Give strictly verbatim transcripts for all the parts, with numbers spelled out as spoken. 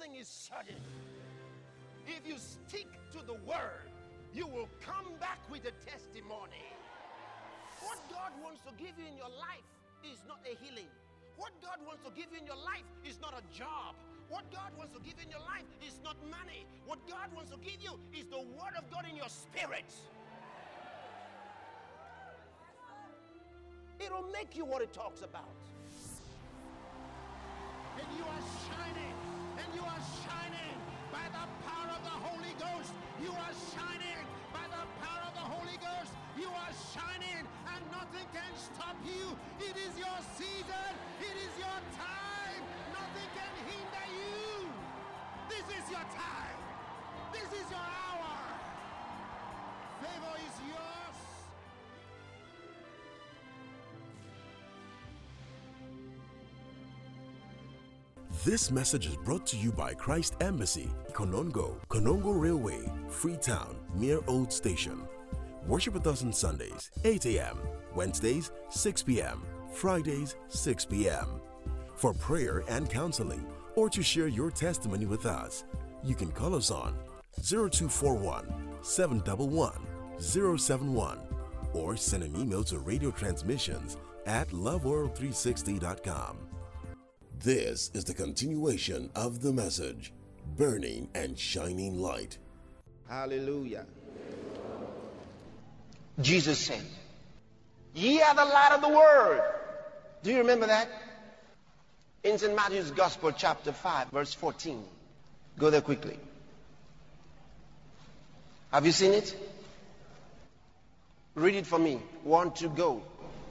blessing is certain. If you stick to the word, you will come back with a testimony. What God wants to give you in your life is not a healing. What God wants to give you in your life is not a job. What God wants to give you in your life is not money. What God wants to give you is the word of God in your spirit. It'll make you what it talks about. And you are shining, and you are shining by the power of the Holy Ghost. You are shining by the power of the Holy Ghost. You are shining, and nothing can stop you. It is your season. It is your time. Nothing can hinder you. This is your time. This is your hour. Favor is yours. This message is brought to you by Christ Embassy, Konongo, Konongo Railway, Freetown, near Old Station. Worship with us on Sundays, eight a.m., Wednesdays, six p.m., Fridays, six p.m. For prayer and counseling, or to share your testimony with us, you can call us on zero two four one, seven one one, zero seven one or send an email to radio transmissions at love world three sixty dot com. This is the continuation of the message, Burning and Shining Light. Hallelujah. Jesus said, "Ye are the light of the world." Do you remember that? In Saint Matthew's Gospel, chapter five, verse fourteen. Go there quickly. Have you seen it? Read it for me. One, two, go.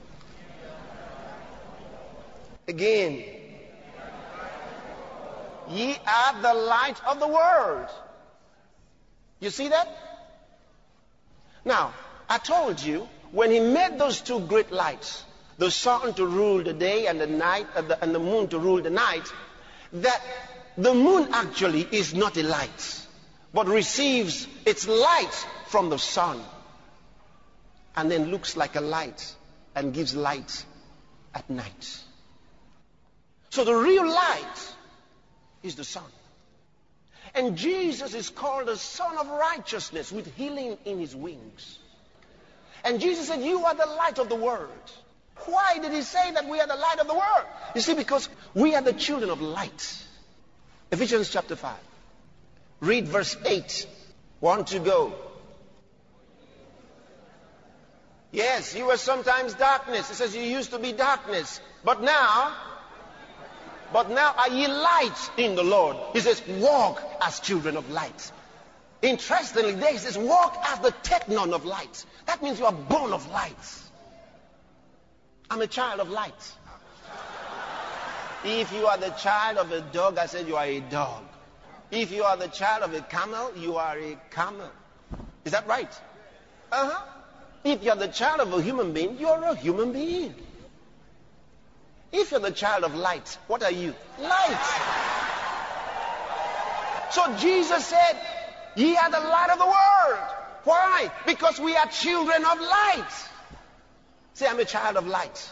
Again. Ye are the light of the world. You see that? Now, I told you, when he made those two great lights, the sun to rule the day and the night, and the, and the moon to rule the night, that the moon actually is not a light, but receives its light from the sun, and then looks like a light and gives light at night. So the real light is the sun. And Jesus is called the Son of Righteousness with healing in his wings. And Jesus said, "You are the light of the world." Why did he say that we are the light of the world? You see, because we are the children of light. Ephesians chapter five. Read verse eight. One to go. Yes, you were sometimes darkness. It says you used to be darkness. But now... But now are ye light in the Lord. He says, walk as children of light. Interestingly, there he says, walk as the technon of light. That means you are born of light. I'm a child of light. If you are the child of a dog, I said you are a dog. If you are the child of a camel, you are a camel. Is that right? Uh-huh. If you are the child of a human being, you are a human being. If you're the child of light, what are you? Light. So Jesus said, ye are the light of the world. Why? Because we are children of light. Say, I'm a child of light.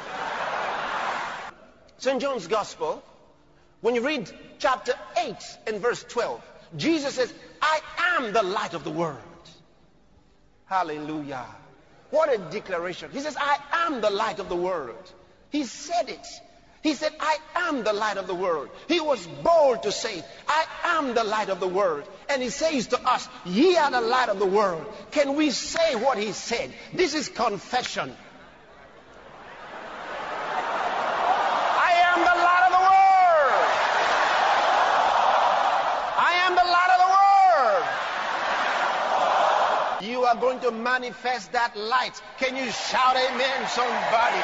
Saint John's Gospel, when you read chapter eight and verse twelve, Jesus says, I am the light of the world. Hallelujah. What a declaration. He says, I am the light of the world. He said it. He said, I am the light of the world. He was bold to say, I am the light of the world. And he says to us, ye are the light of the world. Can we say what he said? This is confession. I am the light of the world. I am the light of the world. You are going to manifest that light. Can you shout amen, somebody?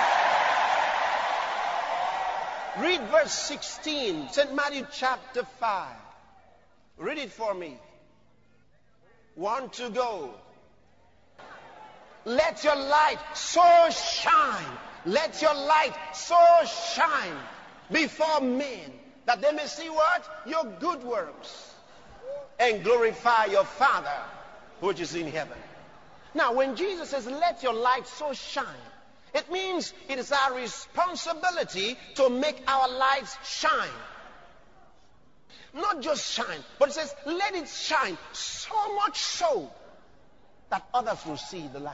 Read verse sixteen, Saint Matthew chapter five. Read it for me. One to go. Let your light so shine. Let your light so shine before men, that they may see what? Your good works, and glorify your Father which is in heaven. Now, when Jesus says, let your light so shine, it means it is our responsibility to make our lights shine. not just shine, but it says, let it shine so much so that others will see the light.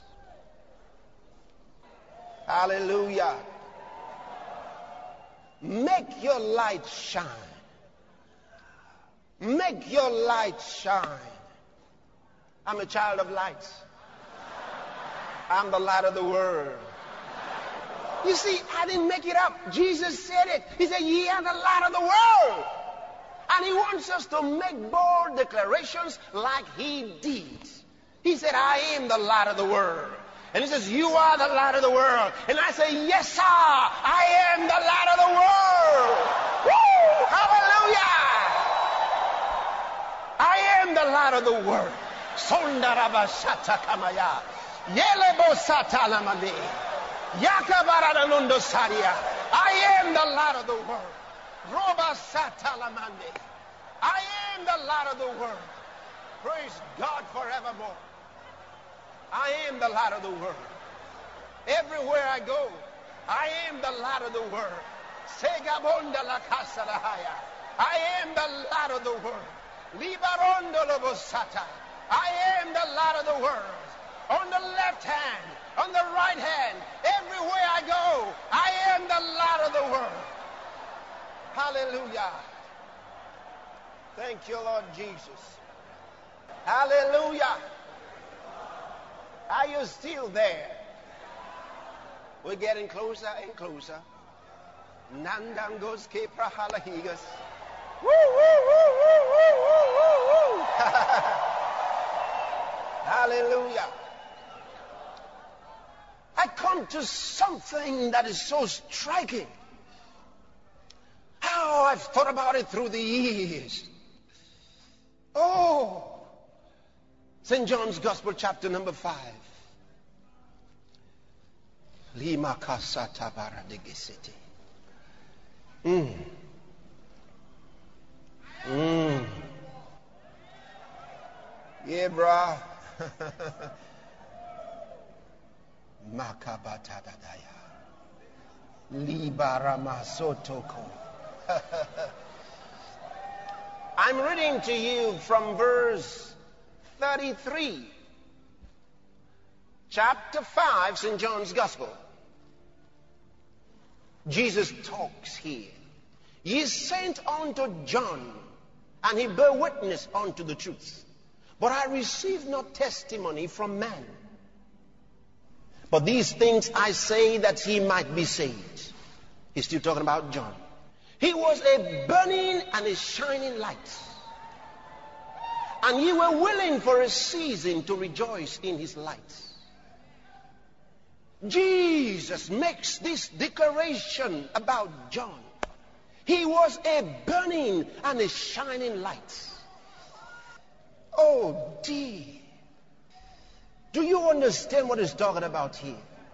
Hallelujah. Make your light shine. Make your light shine. I'm a child of light. I'm the light of the world. You see, I didn't make it up. Jesus said it. He said, ye are the light of the world. And he wants us to make bold declarations like he did. He said, I am the light of the world. And he says, you are the light of the world. And I say, yes, sir, I am the light of the world. Woo! Hallelujah! I am the light of the world. Sondarabashata kamaya. Yelebo satalamade. Yakabaradalundo saria. I am the light of the world. Roba satalamande. I am the light of the world. Praise God forevermore. I am the light of the world. Everywhere I go, I am the light of the world. Segabonda la casa la haya. I am the light of the world. Libarondo lobosata. I am the light of the world. On the left hand, on the right hand, everywhere I go, I am the light of the world. Hallelujah. Thank you, Lord Jesus. Hallelujah. Are you still there? We're getting closer and closer. Nandangos ke prahalahigas. Woo, woo, woo, woo, woo, woo, woo. Hallelujah. I come to something that is so striking. How I've thought about it through the years. Oh, Saint John's Gospel, chapter number five. Lima kasata baradegesete. Mm. Mm. Yeah, brah. Makabatadadaya. Libaramasotoko. I'm reading to you from verse thirty-three. Chapter five, Saint John's Gospel. Jesus talks here. Ye sent unto John, and he bare witness unto the truth. But I received not testimony from man. But these things I say that he might be saved. He's still talking about John. He was a burning and a shining light. And ye were willing for a season to rejoice in his light. Jesus makes this declaration about John. He was a burning and a shining light. Oh dear. Do you understand what he's talking about here?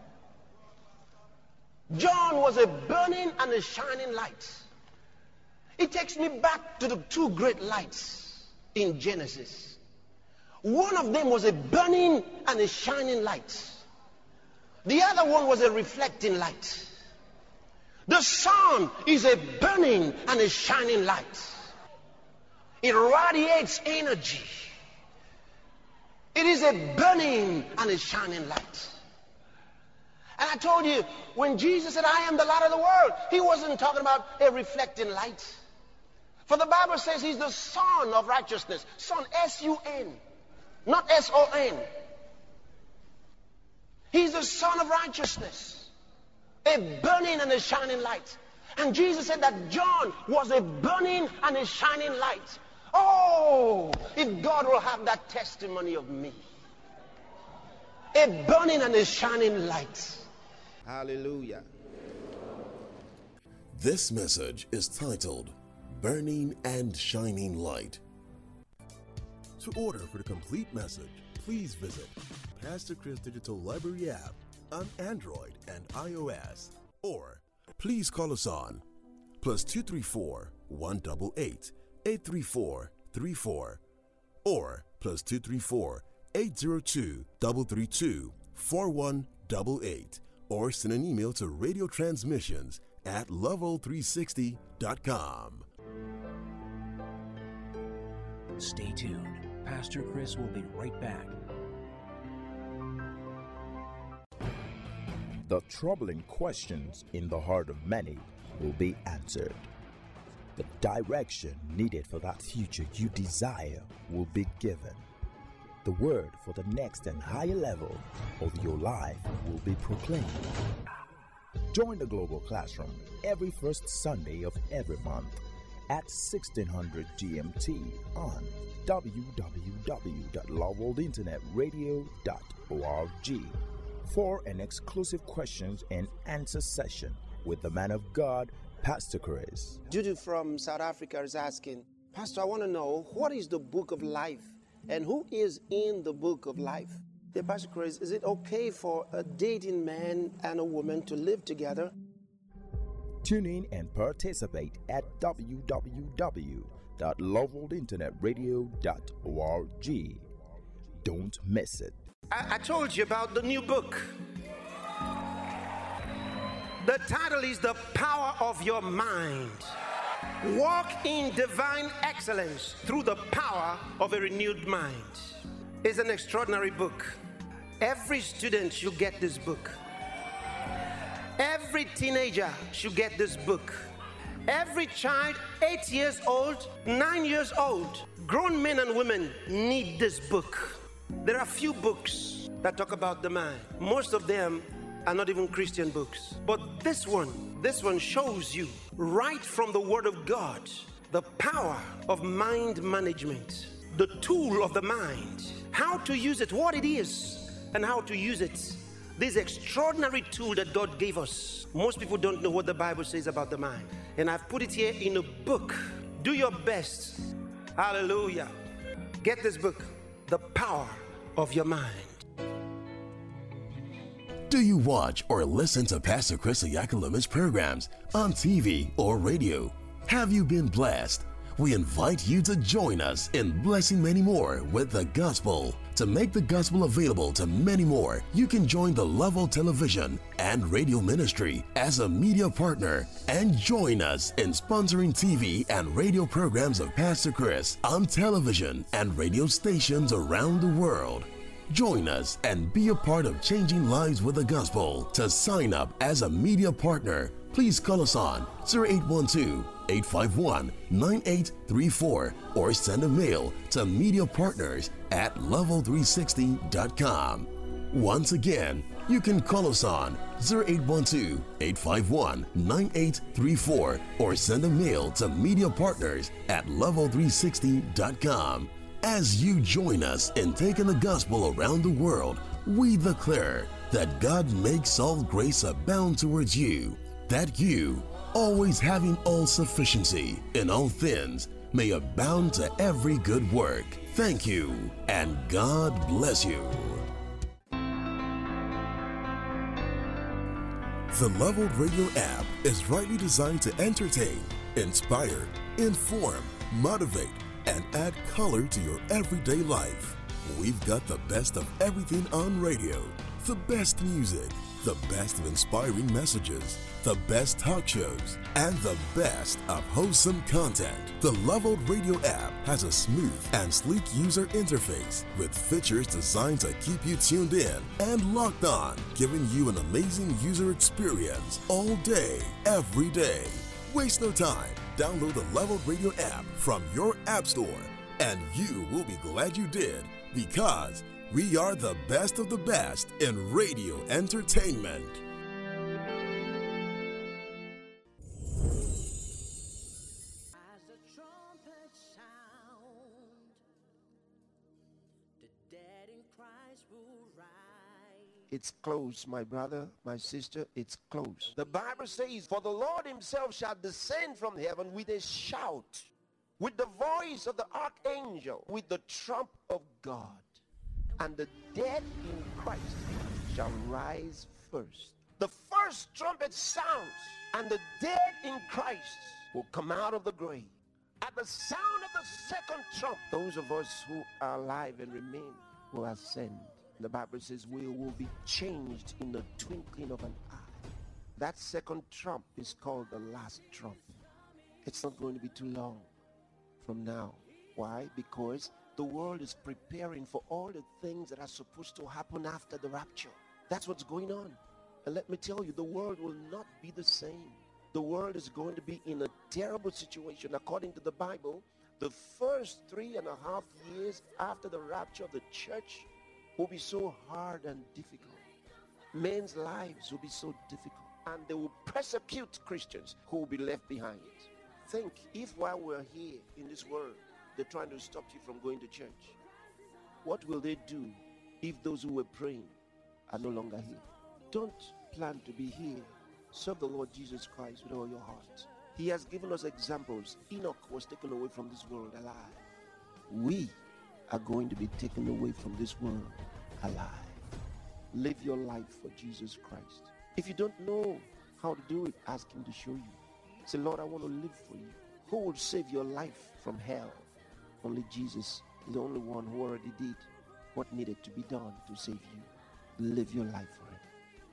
John was a burning and a shining light. It takes me back to the two great lights in Genesis. One of them was a burning and a shining light. The other one was a reflecting light. The sun is a burning and a shining light. It radiates energy. It is a burning and a shining light. And I told you, when Jesus said, I am the light of the world, he wasn't talking about a reflecting light. For the Bible says he's the Son of righteousness. Son, S U N, not S O N. He's the Son of righteousness, a burning and a shining light. And Jesus said that John was a burning and a shining light. Oh, if God will have that testimony of me. A burning and a shining light. Hallelujah. This message is titled Burning and Shining Light. To order for the complete message, please visit Pastor Chris Digital Library app on Android and iOS, or please call us on plus two three four, one eight eight, eight three four, three four or plus two three four, eight zero two, three three two, four one eight eight, or send an email to radio transmissions at level three sixty dot com. Stay tuned. Pastor Chris will be right back. The troubling questions in the heart of many will be answered. The direction needed for that future you desire will be given. The word for the next and higher level of your life will be proclaimed. Join the Global Classroom every first Sunday of every month at sixteen hundred G M T on w w w dot love world internet radio dot org for an exclusive questions and answer session with the man of God, Pastor Chris. Judy from South Africa is asking, Pastor, I want to know, what is the book of life and who is in the book of life? Dear Pastor Chris, is it okay for a dating man and a woman to live together? Tune in and participate at w w w dot love world internet radio dot org. Don't miss it. I, I told you about the new book. The title is The Power of Your Mind. Walk in divine excellence through the power of a renewed mind. It's an extraordinary book. Every student should get this book. Every teenager should get this book. Every child, eight years old, nine years old, grown men and women need this book. There are few books that talk about the mind. Most of them are not even Christian books. But this one, this one shows you right from the Word of God the power of mind management, the tool of the mind, how to use it, what it is, and how to use it. This extraordinary tool that God gave us. Most people don't know what the Bible says about the mind. And I've put it here in a book. Do your best. Hallelujah. Get this book, The Power of Your Mind. Do you watch or listen to Pastor Chris Oyakhilolu's programs on T V or radio? Have you been blessed? We invite you to join us in blessing many more with the gospel. To make the gospel available to many more, you can join the Level Television and Radio Ministry as a media partner and join us in sponsoring T V and radio programs of Pastor Chris on television and radio stations around the world. Join us and be a part of changing lives with the gospel. To sign up as a media partner, please call us on zero eight one two, eight five one, nine eight three four or send a mail to mediapartners at level three sixty dot com. Once again, you can call us on zero eight one two, eight five one, nine eight three four or send a mail to mediapartners at level three sixty dot com. As you join us in taking the gospel around the world, we declare that God makes all grace abound towards you, that you, always having all sufficiency in all things, may abound to every good work. Thank you, and God bless you. The Leveled Radio app is rightly designed to entertain, inspire, inform, motivate, and add color to your everyday life. We've got the best of everything on radio, the best music, the best of inspiring messages, the best talk shows, and the best of wholesome content. The Leveled Radio app has a smooth and sleek user interface with features designed to keep you tuned in and locked on, giving you an amazing user experience all day, every day. Waste no time. Download the Leveled Radio app from your app store, and you will be glad you did, because we are the best of the best in radio entertainment. As the trumpet sound, the dead in Christ will rise. It's close, my brother, my sister, it's close. The Bible says, for the Lord himself shall descend from heaven with a shout, with the voice of the archangel, with the trump of God. And the dead in Christ shall rise first. The first trumpet sounds, and the dead in Christ will come out of the grave. At the sound of the second trump, those of us who are alive and remain will ascend. The Bible says we will be changed in the twinkling of an eye. That second trump is called the last trump. It's not going to be too long from now Why? Because the world is preparing for all the things that are supposed to happen after the rapture. That's what's going on. And let me tell you, the world will not be the same. The world is going to be in a terrible situation. According to the Bible, the first three and a half years after the rapture of the church will be so hard and difficult. Men's lives will be so difficult. And they will persecute Christians who will be left behind. Think, if while we're here in this world, they're trying to stop you from going to church, what will they do if those who were praying are no longer here? Don't plan to be here. Serve the Lord Jesus Christ with all your heart. He has given us examples. Enoch was taken away from this world alive. We are going to be taken away from this world alive. Live your life for Jesus Christ. If you don't know how to do it, ask him to show you. Say, Lord, I want to live for you. Who will save your life from hell? Only Jesus is the only one who already did what needed to be done to save you. Live your life for him.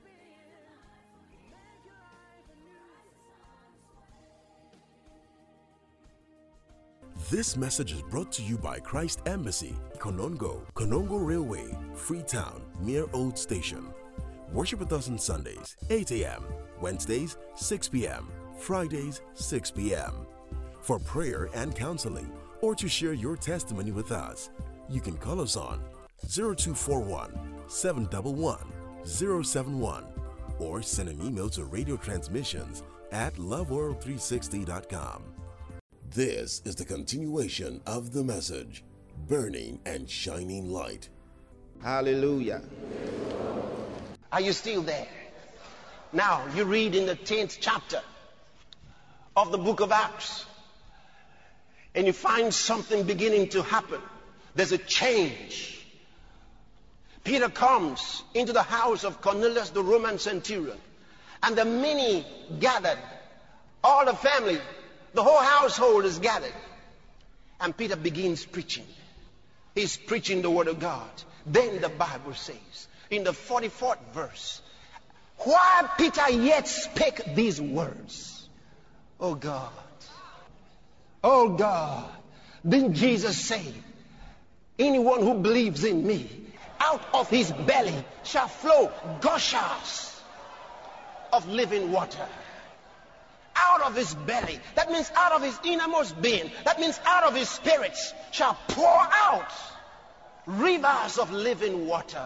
This message is brought to you by Christ Embassy, Konongo, Konongo Railway, Freetown, Mere Old Station. Worship with us on Sundays, eight a.m., Wednesdays, six p.m., Fridays, six p.m. For prayer and counseling, or to share your testimony with us, you can call us on zero two four one, seven one one, zero seven one or send an email to radio transmissions at love world three sixty dot com. This is the continuation of the message, Burning and Shining Light. Hallelujah. Are you still there? Now, you read in the tenth chapter of the book of Acts, and you find something beginning to happen. There's a change. Peter comes into the house of Cornelius, the Roman centurion, and the many gathered, all the family, the whole household is gathered. And Peter begins preaching. He's preaching the word of God. Then the Bible says, in the forty-fourth verse, while Peter yet spake these words, oh God, oh God, then Jesus said, anyone who believes in me, out of his belly shall flow gushers of living water. Out of his belly, that means out of his innermost being, that means out of his spirits shall pour out rivers of living water.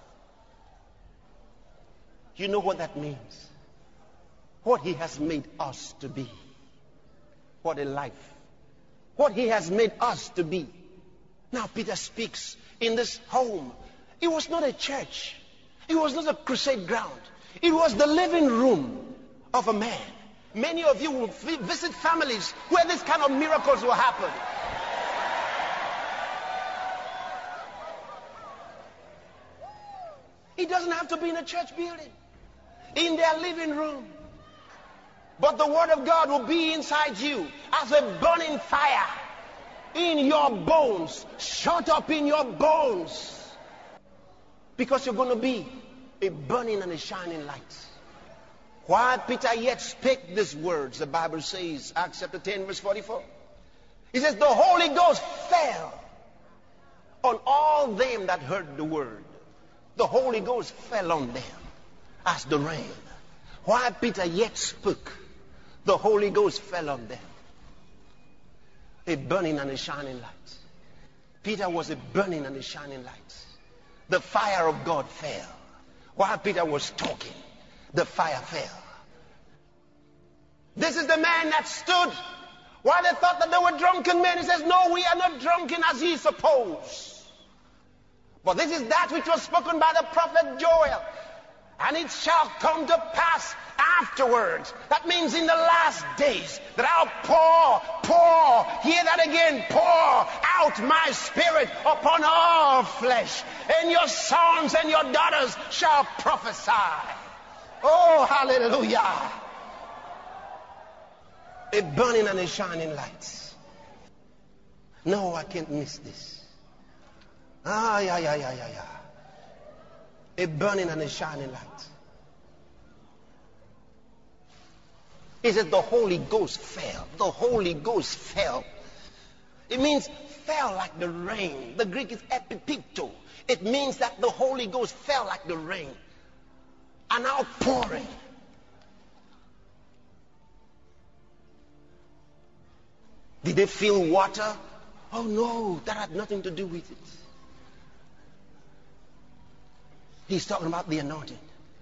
You know what that means? What he has made us to be. What a life. What he has made us to be. Now Peter speaks in this home. It was not a church. It was not a crusade ground. It was the living room of a man. Many of you will visit families where this kind of miracles will happen. It doesn't have to be in a church building. In their living room. But the word of God will be inside you as a burning fire in your bones. Shut up in your bones. Because you're going to be a burning and a shining light. While Peter yet spake these words, the Bible says, Acts chapter ten, verse forty-four. He says, the Holy Ghost fell on all them that heard the word. The Holy Ghost fell on them as the rain. While Peter yet spoke, the Holy Ghost fell on them. A burning and a shining light. Peter was a burning and a shining light. The fire of God fell. While Peter was talking, the fire fell. This is the man that stood while they thought that they were drunken men. He says, no, we are not drunken as ye suppose. But this is that which was spoken by the prophet Joel. And it shall come to pass afterwards. That means in the last days that I'll pour, pour, hear that again, pour out my spirit upon all flesh. And your sons and your daughters shall prophesy. Oh, hallelujah. A burning and a shining light. No, I can't miss this. Ah, yeah, yeah, yeah, yeah, yeah. A burning and a shining light. He said the Holy Ghost fell. The Holy Ghost fell. It means fell like the rain. The Greek is epipicto. It means that the Holy Ghost fell like the rain. An outpouring. Did they feel water? Oh no, that had nothing to do with it. He's talking about the anointing.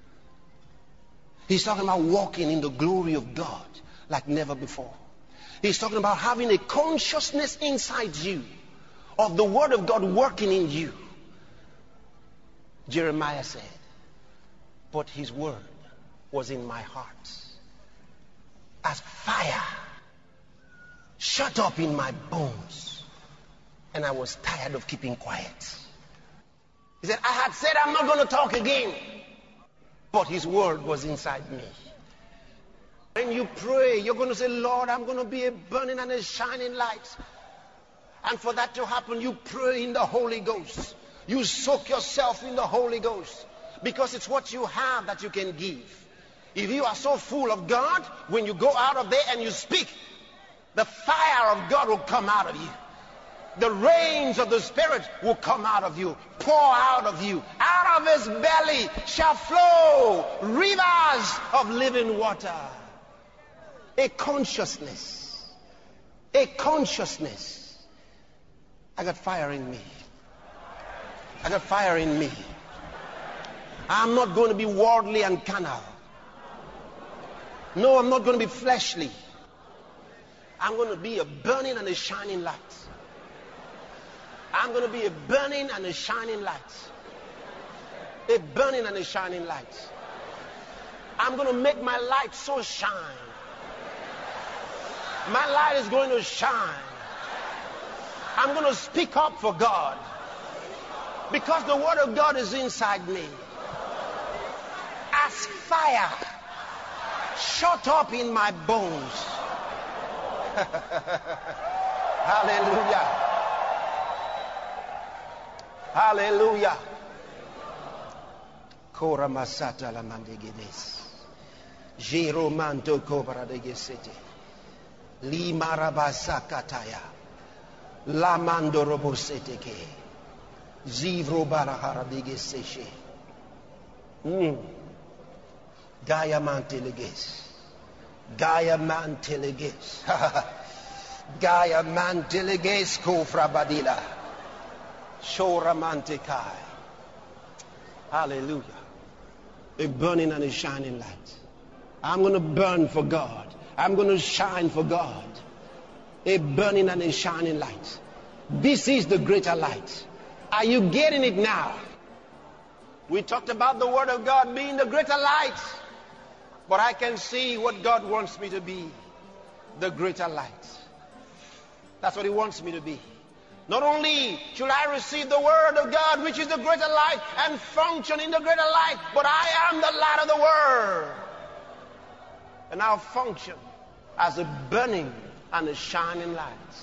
He's talking about walking in the glory of God like never before. He's talking about having a consciousness inside you of the Word of God working in you. Jeremiah said, but His Word was in my heart as fire shut up in my bones, and I was tired of keeping quiet. He said, I had said I'm not going to talk again, but His Word was inside me. When you pray, you're going to say, Lord, I'm going to be a burning and a shining light. And for that to happen, you pray in the Holy Ghost. You soak yourself in the Holy Ghost, because it's what you have that you can give. If you are so full of God, when you go out of there and you speak, the fire of God will come out of you. The rains of the Spirit will come out of you, pour out of you. Out of His belly shall flow rivers of living water. A consciousness. A consciousness. I got fire in me. I got fire in me. I'm not going to be worldly and carnal. No, I'm not going to be fleshly. I'm going to be a burning and a shining light. I'm going to be a burning and a shining light. A burning and a shining light. I'm going to make my light so shine. My light is going to shine. I'm going to speak up for God, because the Word of God is inside me. As fire shut up in my bones. Hallelujah. Hallelujah. Kora masata la mandegedes. Jero manto kobra de gesete. Li marabasa kataya. La mando robosete ke. Zivro barahara de geseshe. Hmm. Gaia manteleges. Gaia manteleges. Gaia manteleges kofra badila. Shora mantekai. Hallelujah. A burning and a shining light. I'm going to burn for God. I'm going to shine for God. A burning and a shining light. This is the greater light. Are you getting it now? We talked about the Word of God being the greater light. But I can see what God wants me to be. The greater light. That's what He wants me to be. Not only should I receive the Word of God, which is the greater light, and function in the greater light, but I am the light of the world. And I'll function as a burning and a shining light.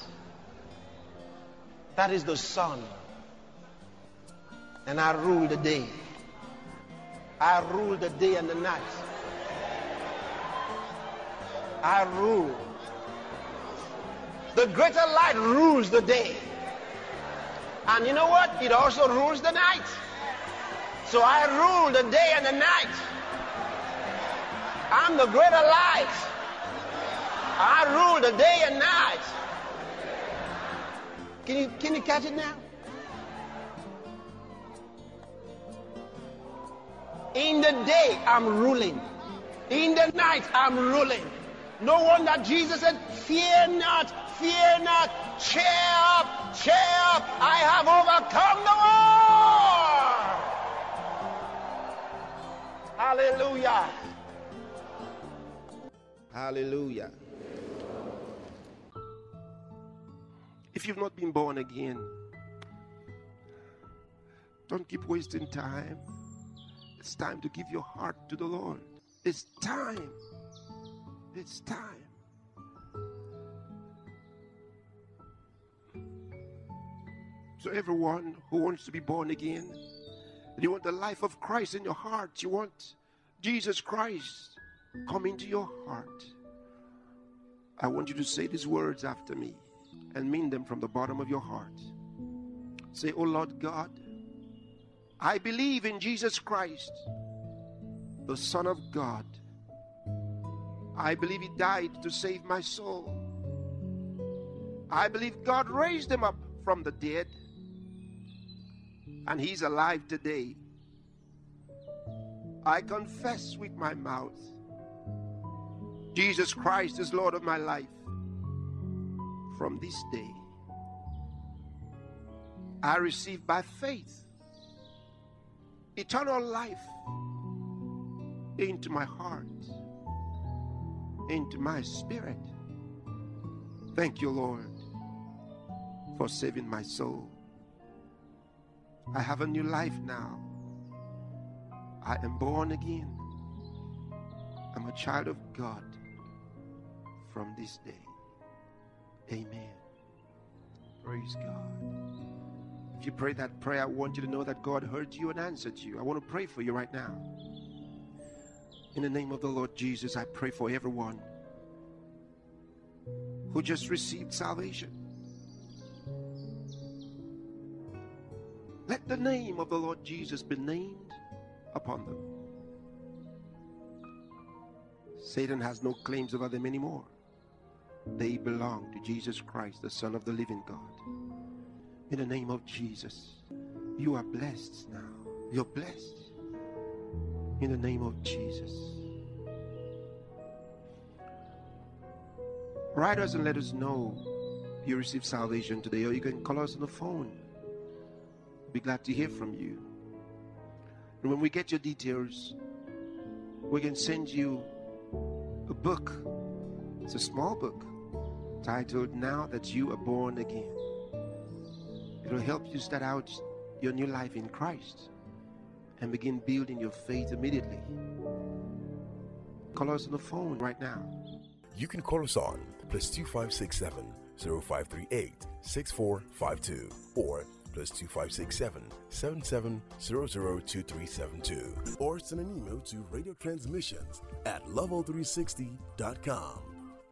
That is the sun. And I rule the day. I rule the day and the night. I rule. The greater light rules the day. And you know what? It also rules the night. So I rule the day and the night. I'm the greater light. I rule the day and night. Can you, can you catch it now? In the day, I'm ruling. In the night, I'm ruling. No wonder Jesus said, fear not, fear not, cheer up, cheer up. I have overcome the world. Hallelujah. Hallelujah. If you've not been born again, don't keep wasting time. It's time to give your heart to the Lord. It's time. It's time. So everyone who wants to be born again, you want the life of Christ in your heart, you want Jesus Christ come into your heart, I want you to say these words after me. and mean them from the bottom of your heart. Say, oh Lord God, I believe in Jesus Christ, the Son of God. I believe He died to save my soul. I believe God raised Him up from the dead, and He's alive today. I confess with my mouth, Jesus Christ is Lord of my life. From this day, I receive by faith eternal life into my heart, into my spirit. Thank you, Lord, for saving my soul. I have a new life now. I am born again. I'm a child of God from this day. Amen. Praise God. If you pray that prayer, I want you to know that God heard you and answered you. I want to pray for you right now. In the name of the Lord Jesus, I pray for everyone who just received salvation. Let the name of the Lord Jesus be named upon them. Satan has no claims over them anymore. They belong to Jesus Christ, the Son of the living God. In the name of Jesus, you are blessed now. You're blessed. In the name of Jesus. Write us and let us know you received salvation today, or you can call us on the phone. We'll be glad to hear from you. And when we get your details, we can send you a book. It's a small book titled Now That You Are Born Again. It'll help you start out your new life in Christ and begin building your faith immediately. Call us on the phone right now. You can call us on plus two five six seven zero five three eight six four five two or plus two five six seven seven seven zero zero two three seven two, or send an email to radio transmissions at level three sixty dot com.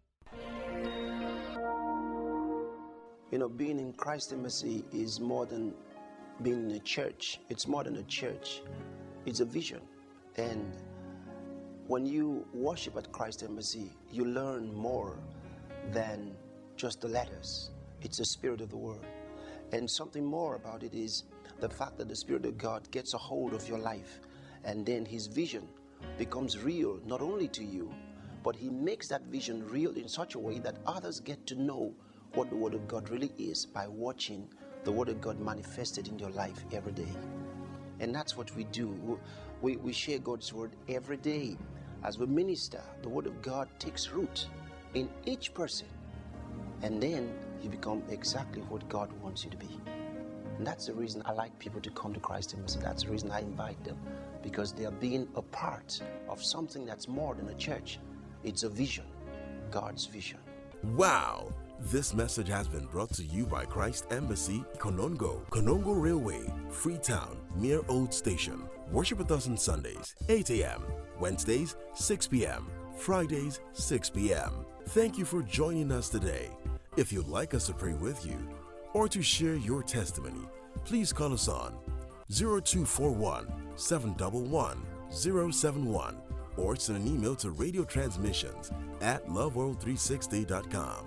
You know, being in Christ Embassy is more than being in a church. It's more than a church. It's a vision. And when you worship at Christ Embassy, you learn more than just the letters. It's the Spirit of the Word. And something more about it is the fact that the Spirit of God gets a hold of your life, and then His vision becomes real, not only to you, but He makes that vision real in such a way that others get to know what the Word of God really is by watching the Word of God manifested in your life every day. And that's what we do. We, we share God's Word every day. As we minister, the Word of God takes root in each person. And then you become exactly what God wants you to be. And that's the reason I like people to come to Christ Embassy. That's the reason I invite them, because they are being a part of something that's more than a church. It's a vision, God's vision. Wow! This message has been brought to you by Christ Embassy, Konongo, Konongo Railway, Freetown, near Old Station. Worship with us on Sundays, eight a.m., Wednesdays, six p.m., Fridays, six p.m. Thank you for joining us today. If you'd like us to pray with you or to share your testimony, please call us on zero two four one, seven one one, zero seven one or send an email to radio transmissions at love world three sixty dot com.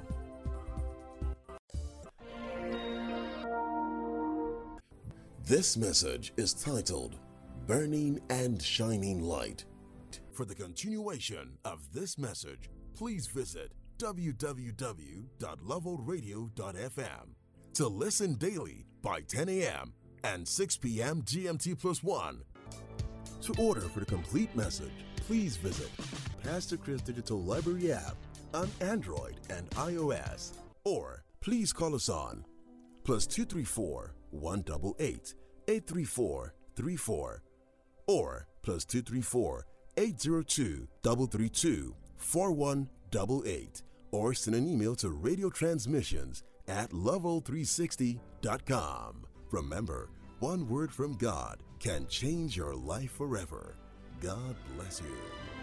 This message is titled Burning and Shining Light. For the continuation of this message, please visit w w w dot love world radio dot f m. To listen daily by ten a.m. and six p.m. G M T plus one. To order for the complete message, please visit Pastor Chris Digital Library app on Android and iOS. Or please call us on plus two three four, one eight eight, eight three four, three four or plus two three four, eight zero two, three three two, four one eight eight or send an email to radio transmissions at level three sixty dot com. Remember, one word from God can change your life forever. God bless you.